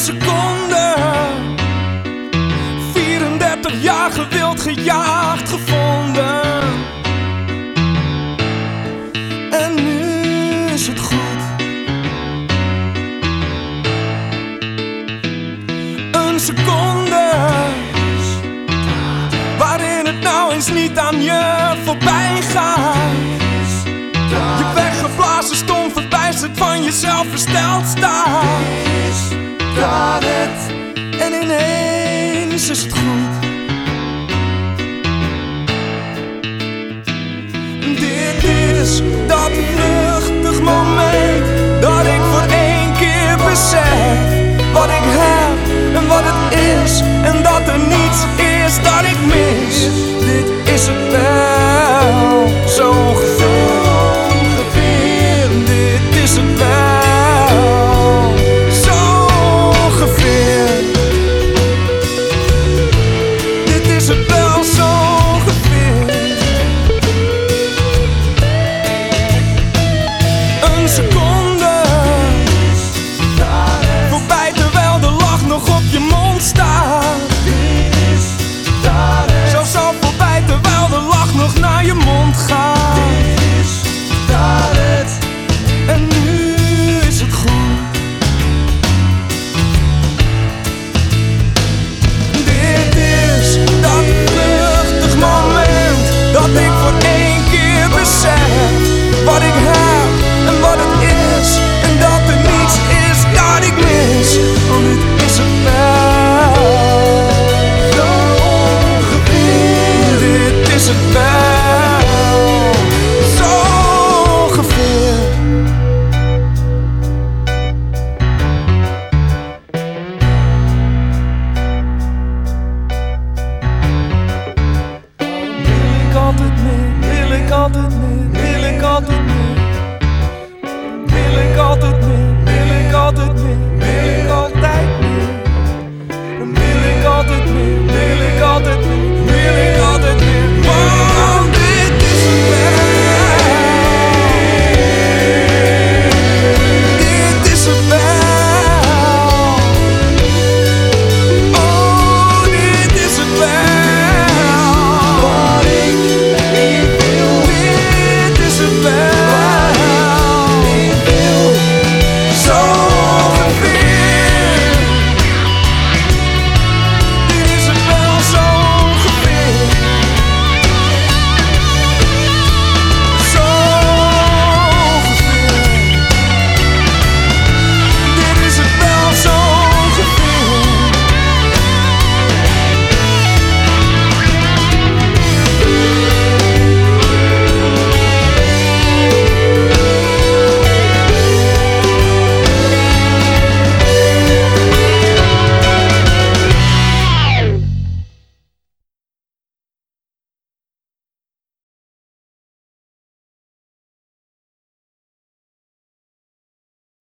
seconde. 34 jaar gewild, gejaagd, gevonden. En nu is het goed. Een seconde waarin het nou eens niet aan je voorbij gaat. Je weggeblazen, stom, verbijsterd, van jezelf versteld staat. Dat het en ineens is het goed. Dit is dat vluchtig moment dat ik voor één keer besef wat ik heb en wat het is, en dat er niets is dat ik mis. Dit is het wel, zo ongeveer. Dit is het wel, zo ongeveer. Dit is het wel, zo ongeveer. Een seconde voorbij terwijl de lach nog op je mond staat. Zelfs al voorbij terwijl de lach nog naar je mond gaat. En nu is het goed. Dit is dat vluchtig moment dat ik voor één keer besef wat ik heb en wat het is, en dat er niets is dat ik mis. Want dit is het wel, zo ongeveer. Dit is het wel, zo ongeveer. Wil ik altijd meer, wil ik altijd meer. Wil ik altijd meer, wil ik altijd meer, wil ik altijd meer. Wil ik altijd meer, wil ik altijd meer.